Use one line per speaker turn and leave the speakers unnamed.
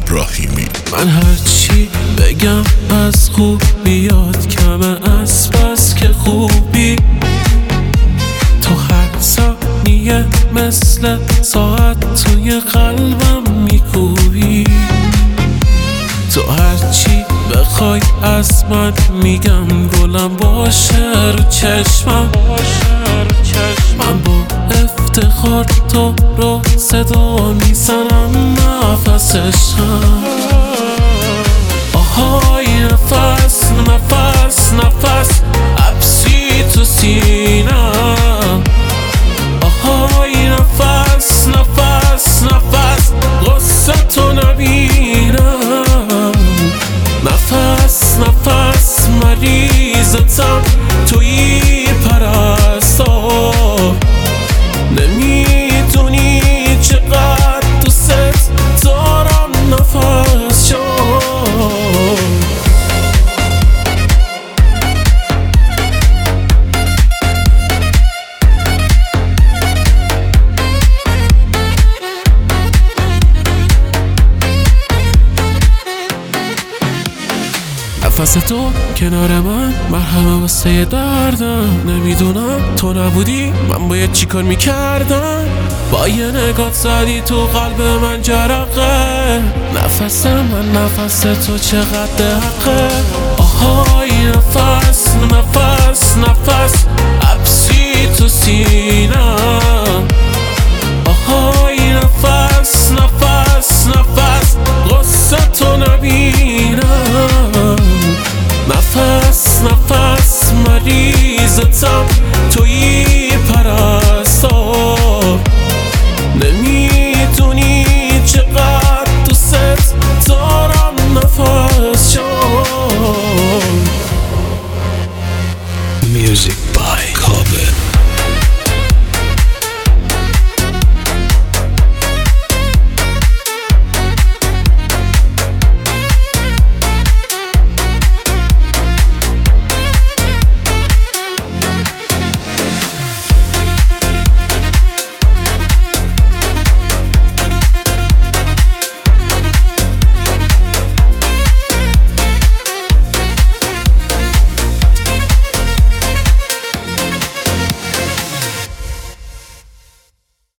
ابراهیمی.
من هرچی بگم از خوبیات کمه، از بس که خوبی تو هر ثانیه مثل ساعت توی قلبم میکوبی. تو هرچی بخوای از من میگم، گلم باشه رو چشمم. من با افتخار تو رو صدا میزنم نفسشم. آهای نفس نفس نفس حبسی تو سینم. آهای نفس نفس نفس غصه تو نبینم. نفس نفس مریضتم توی پرستار. نمیدونی چقدر دوست دارم نفس جان. نفس تو کنار من مرهمه واسه دردم. نمیدونم تو نبودی من باید چیکار میکردم. با یه نگات زدی تو قلب من جرقه. نفس من نفس تو چقدر حقه. آهای نفس نفس نفس حبسی تو سینم. آهای